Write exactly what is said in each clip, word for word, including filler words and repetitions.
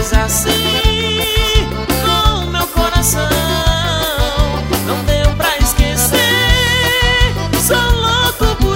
faz assim com meu coração. Não deu pra esquecer, sou louco por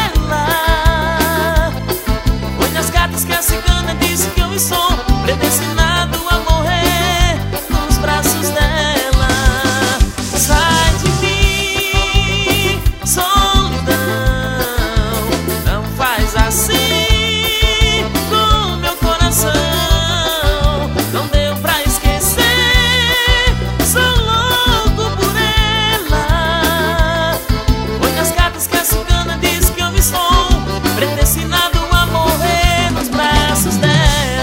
ela. Foi nas cartas que a cigana disse que eu sou predestinado a morrer nos braços dela. Sai de mim, solidão, não faz assim com meu coração. Não deu pra esquecer, sou louco por ela. Foi nas cartas que a cigana disse que eu me sou predestinado a morrer nos braços dela.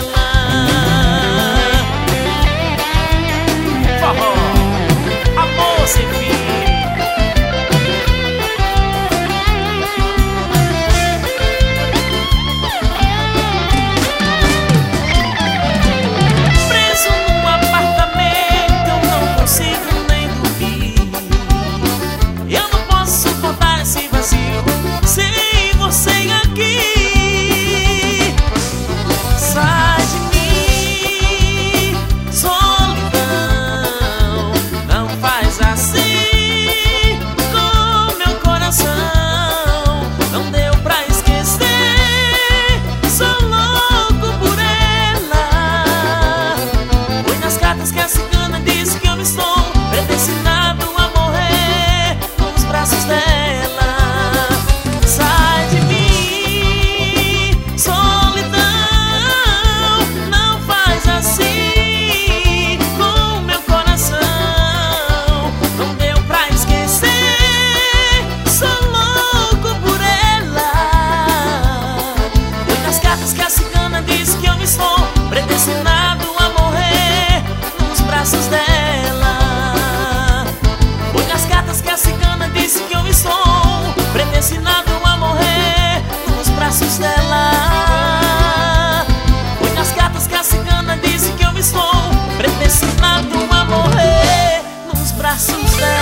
Forró, amor sem fim. Preso num apartamento, eu não consigo nem dormir. Eu não posso suportar esse vazio sem você aqui. Sai de mim, solidão, não faz assim com meu coração. Não deu pra esquecer, sou louco por ela. Foi nas cartas que a cigana disse que eu me estou predestinado a morrer nos braços dela. Sai de mim, solidão, não faz assim com meu coração. Não deu pra esquecer, sou louco por ela. Foi nas cartas que a cigana disse que eu me sou predestinado a morrer nos braços dela. Foi nas cartas que a cigana disse que eu me sou predestinado a morrer nos braços dela. Foi nas cartas que a cigana disse que eu me sou predestinado a morrer nos braços dela.